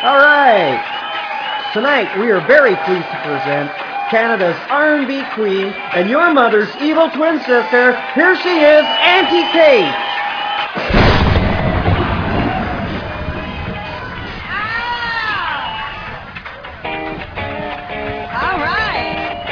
All right. Tonight we are very pleased to present Canada's R&B queen and your mother's evil twin sister. Here she is, Auntie Kate. All right.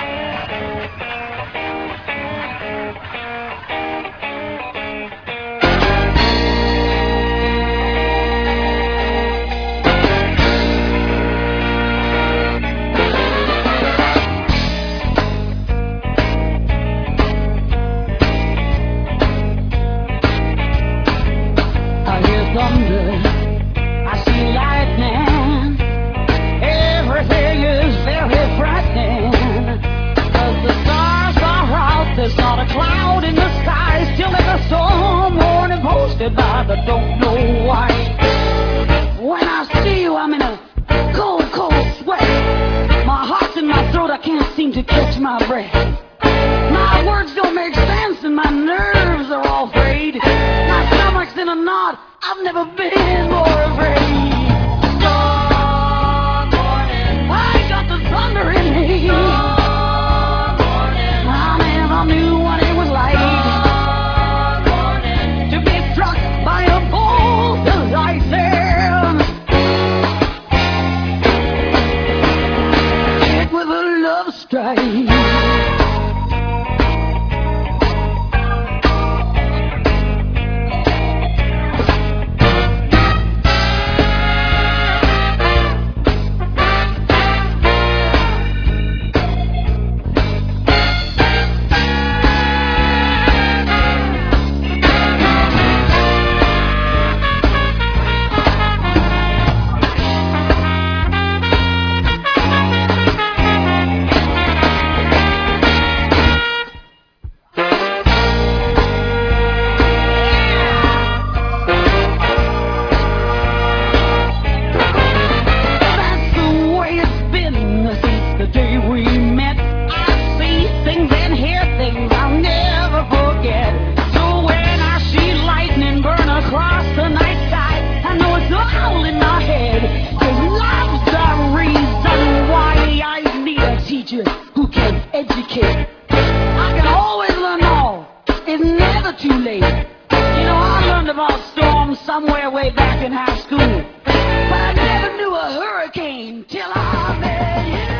I hear thunder, I see lightning. Everything is very frightening. 'Cause the stars are out, there's not a cloud in the sky. Still there's a storm warning posted by the don't know why. When I see you, I'm in a cold, cold sweat. My heart's in my throat, I can't seem to catch my breath. My words don't make sense and my nerves are all frayed. My stomach's in a knot, I've never been more afraid. Storm warning, I got the thunder in me. Storm warning, I never knew what it was like. Storm warning, to be struck by a bolt of lightning. Hit with a love strike. Who can educate? I can always learn more. It's never too late. You know, I learned about storms somewhere way back in high school, but I never knew a hurricane till I met you.